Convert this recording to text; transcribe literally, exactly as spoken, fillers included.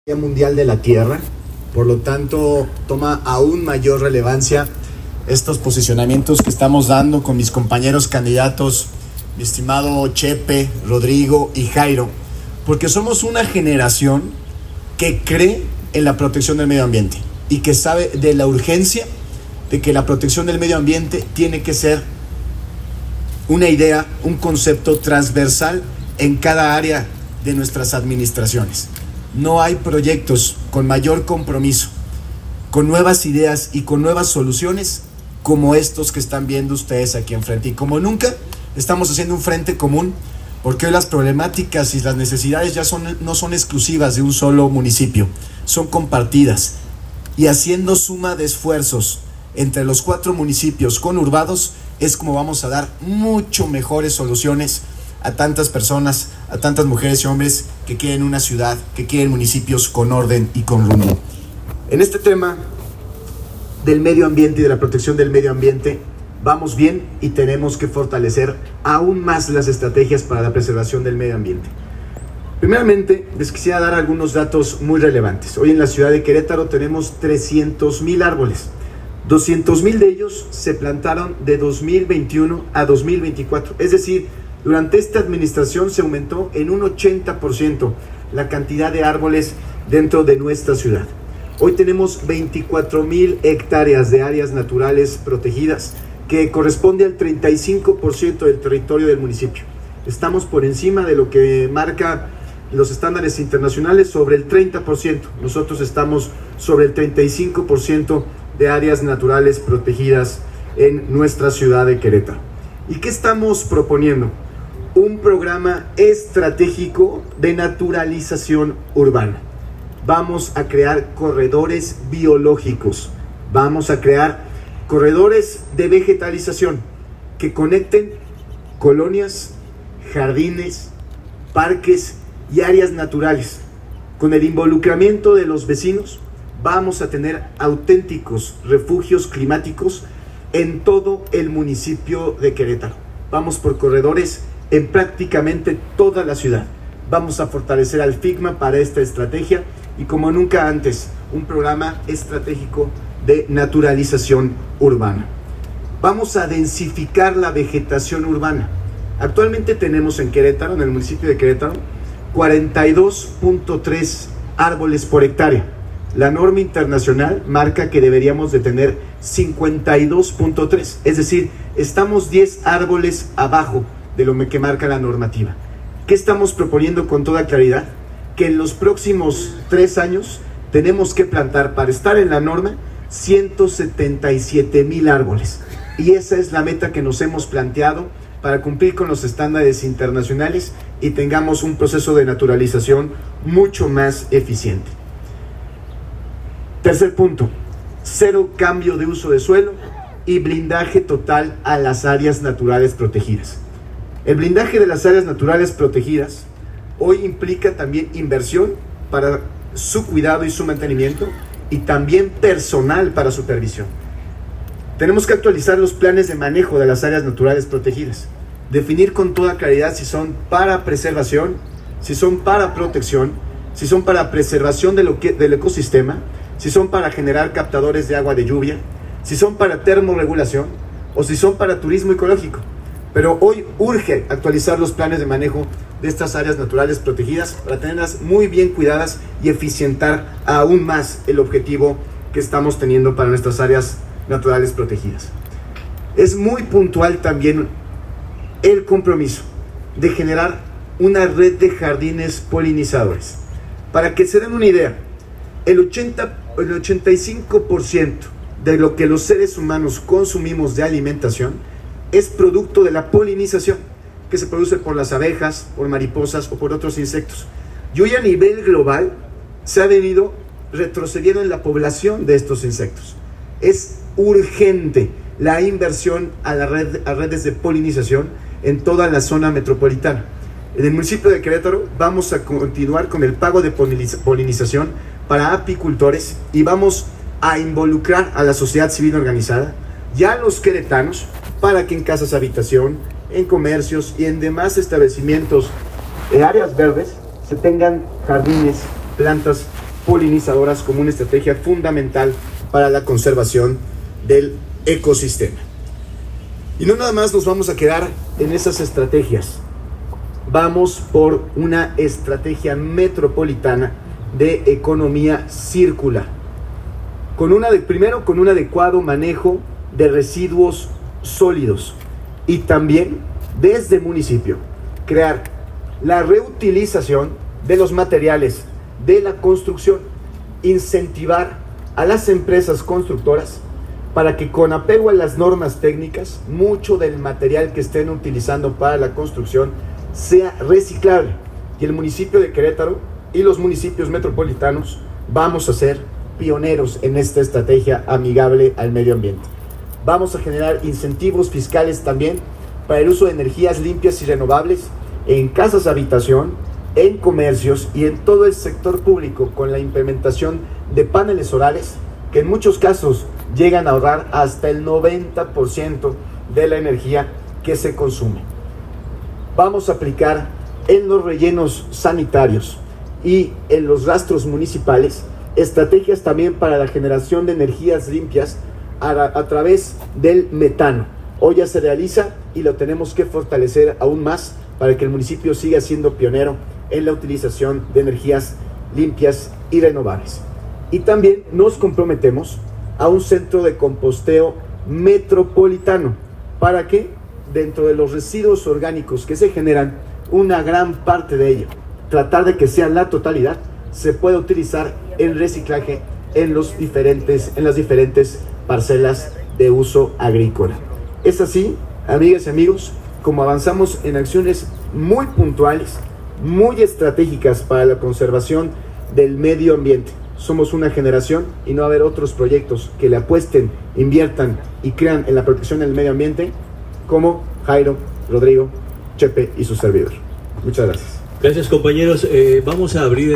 Día Mundial de la Tierra, por lo tanto toma aún mayor relevancia estos posicionamientos que estamos dando con mis compañeros candidatos, mi estimado Chepe, Rodrigo y Jairo, porque somos una generación que cree en la protección del medio ambiente y que sabe de la urgencia de que la protección del medio ambiente tiene que ser una idea, un concepto transversal en cada área de nuestras administraciones. No hay proyectos con mayor compromiso, con nuevas ideas y con nuevas soluciones como estos que están viendo ustedes aquí enfrente. Y como nunca, estamos haciendo un frente común, porque hoy las problemáticas y las necesidades ya son, no son exclusivas de un solo municipio, son compartidas. Y haciendo suma de esfuerzos entre los cuatro municipios conurbados es como vamos a dar mucho mejores soluciones a tantas personas, a tantas mujeres y hombres que quieren una ciudad, que quieren municipios con orden y con rumbo. En este tema del medio ambiente y de la protección del medio ambiente, vamos bien y tenemos que fortalecer aún más las estrategias para la preservación del medio ambiente. Primeramente, les quisiera dar algunos datos muy relevantes. Hoy en la ciudad de Querétaro tenemos trescientos mil árboles. doscientos mil de ellos se plantaron de dos mil veintiuno a dos mil veinticuatro, es decir, durante esta administración se aumentó en un ochenta por ciento la cantidad de árboles dentro de nuestra ciudad. Hoy tenemos veinticuatro mil hectáreas de áreas naturales protegidas, que corresponde al treinta y cinco por ciento del territorio del municipio. Estamos por encima de lo que marca los estándares internacionales, sobre el treinta por ciento. Nosotros estamos sobre el treinta y cinco por ciento de áreas naturales protegidas en nuestra ciudad de Querétaro. ¿Y qué estamos proponiendo? Un programa estratégico de naturalización urbana. Vamos a crear corredores biológicos, vamos a crear corredores de vegetalización que conecten colonias, jardines, parques y áreas naturales. Con el involucramiento de los vecinos, vamos a tener auténticos refugios climáticos en todo el municipio de Querétaro. Vamos por corredores en prácticamente toda la ciudad. Vamos a fortalecer al FICMA para esta estrategia y, como nunca antes, un programa estratégico de naturalización urbana. Vamos a densificar la vegetación urbana. Actualmente tenemos en Querétaro, en el municipio de Querétaro, cuarenta y dos punto tres árboles por hectárea. La norma internacional marca que deberíamos de tener cincuenta y dos punto tres, es decir, estamos diez árboles abajo de lo que marca la normativa. ¿Qué estamos proponiendo con toda claridad? Que en los próximos tres años tenemos que plantar, para estar en la norma, ciento setenta y siete mil árboles. Y esa es la meta que nos hemos planteado para cumplir con los estándares internacionales y tengamos un proceso de naturalización mucho más eficiente. Tercer punto, cero cambio de uso de suelo y blindaje total a las áreas naturales protegidas. El blindaje de las áreas naturales protegidas hoy implica también inversión para su cuidado y su mantenimiento, y también personal para supervisión. Tenemos que actualizar los planes de manejo de las áreas naturales protegidas, definir con toda claridad si son para preservación, si son para protección, si son para preservación de lo que, del ecosistema, si son para generar captadores de agua de lluvia, si son para termorregulación o si son para turismo ecológico. Pero hoy urge actualizar los planes de manejo de estas áreas naturales protegidas para tenerlas muy bien cuidadas y eficientar aún más el objetivo que estamos teniendo para nuestras áreas naturales protegidas. Es muy puntual también el compromiso de generar una red de jardines polinizadores. Para que se den una idea, el, ochenta, el ochenta y cinco por ciento de lo que los seres humanos consumimos de alimentación es producto de la polinización que se produce por las abejas, por mariposas o por otros insectos. Y hoy a nivel global se ha venido retrocediendo en la población de estos insectos. Es urgente la inversión a, la red, a redes de polinización en toda la zona metropolitana. En el municipio de Querétaro vamos a continuar con el pago de polinización para apicultores y vamos a involucrar a la sociedad civil organizada y a los queretanos para que en casas habitación, en comercios y en demás establecimientos, en áreas verdes, se tengan jardines, plantas polinizadoras como una estrategia fundamental para la conservación del ecosistema. Y no nada más nos vamos a quedar en esas estrategias. Vamos por una estrategia metropolitana de economía circular. Con una de, primero, con un adecuado manejo de residuos sólidos. Y también, desde el municipio, crear la reutilización de los materiales de la construcción. Incentivar a las empresas constructoras para que, con apego a las normas técnicas, mucho del material que estén utilizando para la construcción sea reciclable. Y el municipio de Querétaro y los municipios metropolitanos vamos a ser pioneros en esta estrategia amigable al medio ambiente. Vamos a generar incentivos fiscales también para el uso de energías limpias y renovables en casas de habitación, en comercios y en todo el sector público, con la implementación de paneles solares que en muchos casos llegan a ahorrar hasta el noventa por ciento de la energía que se consume. Vamos a aplicar en los rellenos sanitarios y en los rastros municipales estrategias también para la generación de energías limpias a, a través del metano. Hoy ya se realiza y lo tenemos que fortalecer aún más para que el municipio siga siendo pionero en la utilización de energías limpias y renovables. Y también nos comprometemos a un centro de composteo metropolitano para que, dentro de los residuos orgánicos que se generan, una gran parte de ello, tratar de que sea la totalidad, se pueda utilizar en reciclaje en, los diferentes, en las diferentes parcelas de uso agrícola. Es así, amigas y amigos, como avanzamos en acciones muy puntuales, muy estratégicas para la conservación del medio ambiente. Somos una generación y no va a haber otros proyectos que le apuesten, inviertan y crean en la protección del medio ambiente como Jairo, Rodrigo, Chepe y su servidor. Muchas gracias. Gracias, compañeros. Eh, vamos a abrir